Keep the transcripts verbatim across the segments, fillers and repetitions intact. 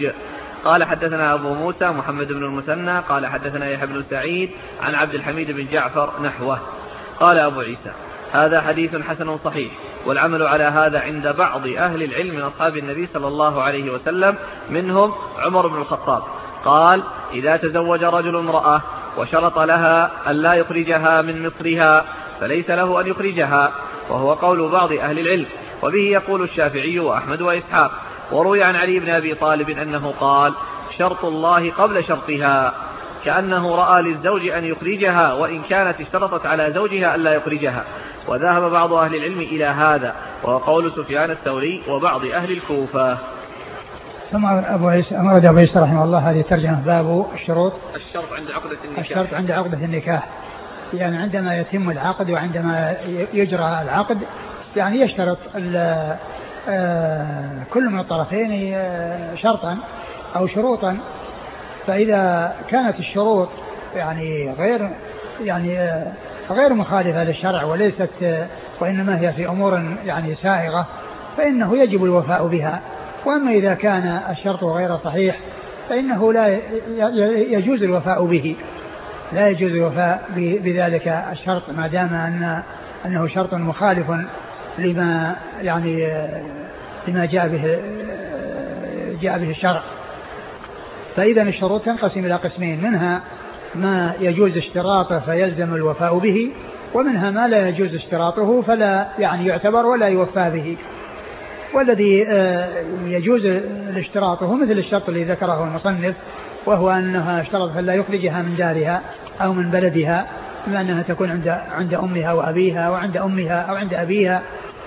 قال حدثنا أبو موسى محمد بن المثنى قال حدثنا يحيى بن سعيد عن عبد الحميد بن جعفر نحوه. قال أبو عيسى هذا حديث حسن صحيح، والعمل على هذا عند بعض أهل العلم من أصحاب النبي صلى الله عليه وسلم منهم عمر بن الخطاب. قال إذا تزوج رجل امرأة وشرط لها أن لا يخرجها من مصرها فليس له أن يخرجها، وهو قول بعض أهل العلم، وبه يقول الشافعي وأحمد وإسحاق. وروي عن علي بن أبي طالب أنه قال شرط الله قبل شرطها، كأنه رأى للزوج أن يخرجها وإن كانت اشترطت على زوجها أن لا يخرجها. وذهب بعض أهل العلم إلى هذا، وهو قول سفيان الثوري وبعض أهل الكوفة. ثم أبو عيسى أمر أبو عيسى رحمه الله هذه ترجمة باب الشروط الشرط عند عقدة النكاح. الشرط عند عقدة النكاح، يعني عندما يتم العقد وعندما يجرى العقد يعني يشترط كل من الطرفين شرطا أو شروطا، فإذا كانت الشروط يعني غير يعني غير مخالفة للشرع وليست وإنما هي في أمور يعني سائغة فإنه يجب الوفاء بها. وأما إذا كان الشرط غير صحيح فإنه لا يجوز الوفاء به، لا يجوز الوفاء بذلك الشرط ما دام أن أنه شرط مخالف لما يعني لما جاء به جاء به الشرع. فإذا الشروط تنقسم إلى قسمين، منها ما يجوز اشتراطه فيلزم الوفاء به، ومنها ما لا يجوز اشتراطه فلا يعني يعتبر ولا يوفى به. والذي يجوز الاشتراطه مثل الشرط الذي ذكره المصنف، وهو أنها اشترط فلا يخرجها من دارها أو من بلدها، بما أنها تكون عند عند أمها وأبيها وعند أمها أو عند أبيها.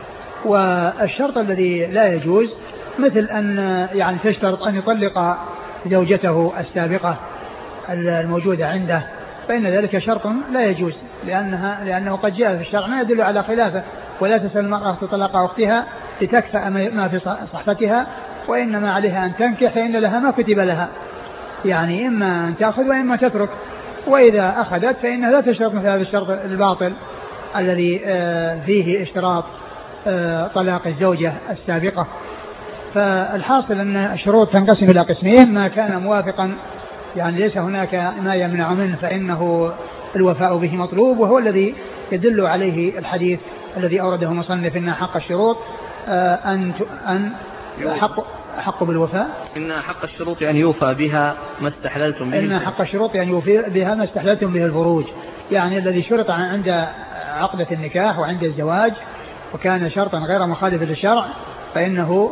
والشرط الذي لا يجوز مثل أن يعني تشترط أن يطلق زوجته السابقة الموجودة عنده، فإن ذلك شرط لا يجوز، لأنها لأنه قد جاء في الشرع ما يدل على خلافه. ولا تسأل المرأة طلاق أختها لتكفأ ما في صحفتها، وإنما عليها أن تنكح فإن لها ما كتب لها، يعني إما أن تأخذ وإما تترك. وإذا أخذت فإنها لا تشترط مثل هذا الشرط الباطل الذي فيه اشتراط طلاق الزوجة السابقة. فالحاصل أن الشروط تنقسم إلى قسمين، ما كان موافقا يعني ليس هناك ما يمنع منه فإنه الوفاء به مطلوب، وهو الذي يدل عليه الحديث الذي أورده مصنف إن حق الشروط أن أن حق حق بالوفاء إن حق الشروط أن يوفى بها ما استحللتم به إن حق الشروط أن يوفي بها ما استحللتم به الفروج، يعني الذي شرط عند عقدة النكاح وعند الزواج وكان شرطا غير مخالف للشرع فإنه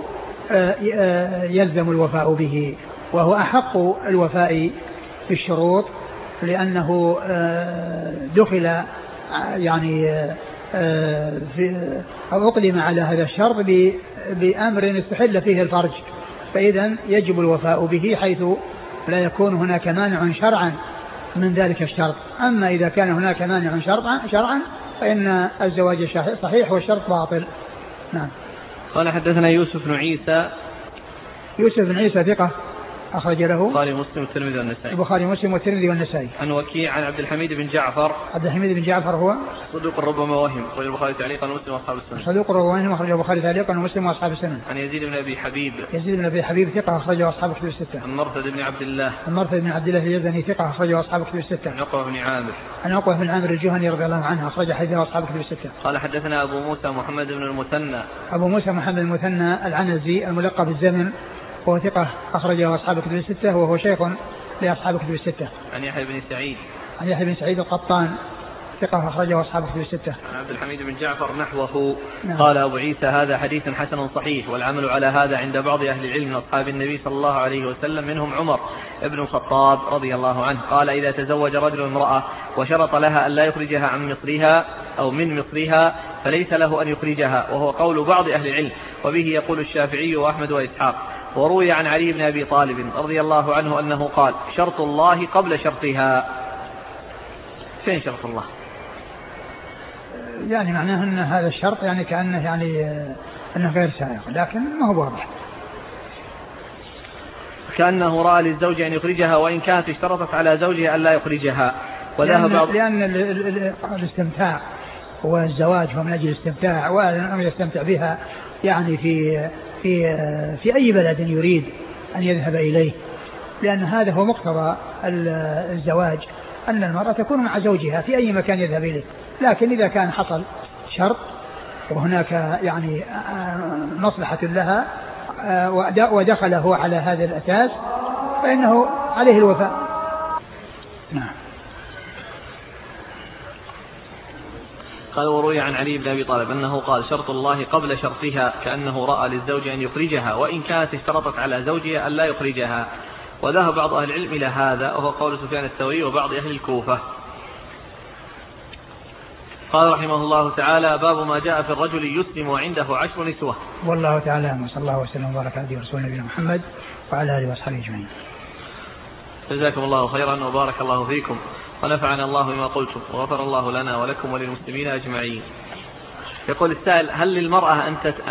يلزم الوفاء به، وهو أحق الوفاء بالشروط لأنه دخل يعني في أو أقدم على هذا الشرط بأمر استحل فيه الفرج، فإذا يجب الوفاء به حيث لا يكون هناك مانع شرعا من ذلك الشرط. أما إذا كان هناك مانع شرعا شرعا فإن الزواج صحيح والشرط باطل. نعم. قال حدثنا يوسف بن عيسى. يوسف بن عيسى ثقة أخرج له البخاري ومسلم والترمذي والنسائي. البخاري ومسلم والترمذي والنسائي. عن وكيع عن عبد الحميد بن جعفر. عبد الحميد بن جعفر هو صدوق ربما وهم، أخرج البخاري تعليقا ومسلم وأصحاب السنن. صدوق ربما وهم، أخرج البخاري تعليقا ومسلم وأصحاب السنن. عن يزيد بن أبي حبيب. يزيد بن أبي حبيب ثقة أخرجه أصحاب الكتب الستة. عن مرثد بن عبد الله. عن مرثد بن عبد الله اليزني ثقة أخرجه أصحاب الكتب الستة. عن عقبة بن عامر. عن عقبة بن عامر الجهني رضي الله عنه أخرج حديثه أصحاب الكتب الستة. قال حدثنا أبو موسى محمد بن المثنى. أبو موسى محمد المثنى العنزي الملقب بالزمن، وهو ثقة أخرجه أصحاب الكتب الستة، وهو شيخ لأصحاب الكتب الستة. عن يحيى بن سعيد. عن يحيى بن سعيد القطان ثقة أخرجه أصحاب الكتب الستة. عن عبد الحميد بن جعفر نحوه. نعم. قال أبو عيسى هذا حديث حسن صحيح، والعمل على هذا عند بعض أهل العلم من أصحاب النبي صلى الله عليه وسلم منهم عمر ابن الخطاب رضي الله عنه. قال إذا تزوج رجل امرأة وشرط لها أن لا يخرجها عن مصرها أو من مصرها فليس له أن يخرجها، وهو قول بعض أهل العلم، وبه يقول الشافعي وأحمد وإسحاق. وروي عن علي بن أبي طالب رضي الله عنه أنه قال شرط الله قبل شرطها. فين شرط الله؟ يعني معناه أن هذا الشرط يعني كأنه يعني أنه غير سائغ، لكن ما هو واضح. كأنه رأى للزوج أن يخرجها وإن كانت اشترطت على زوجها أن لا يخرجها. وذهب لأن, لأن الاستمتاع والزواج هو من أجل الاستمتاع، وأن يستمتع بها يعني في في في أي بلد يريد، أن يذهب إليه، لأن هذا هو مقتضى الزواج، أن المرأة تكون مع زوجها في أي مكان يذهب إليه. لكن إذا كان حصل شرط وهناك يعني مصلحة لها ودخل هو على هذا الأساس فإنه عليه الوفاء. نعم. قال وروي عن علي بن أبي طالب أنه قال شرط الله قبل شرطها، كأنه رأى للزوج أن يخرجها وإن كانت اشترطت على زوجها أن لا يخرجها. وذهب بعض أهل العلم إلى هذا وهو قول سفيان الثوري وبعض أهل الكوفة. قال رحمه الله تعالى باب ما جاء في الرجل يسلم وعنده عشر نسوة. والله تعالى وصلى الله وسلم وبارك على رسول نبينا محمد وعلى آله وصحبه أجمعين. جزاكم الله خيرا وبارك الله فيكم ونفعنا الله بما قلتم وغفر الله لنا ولكم وللمسلمين أجمعين. يقول السائل هل للمرأة أن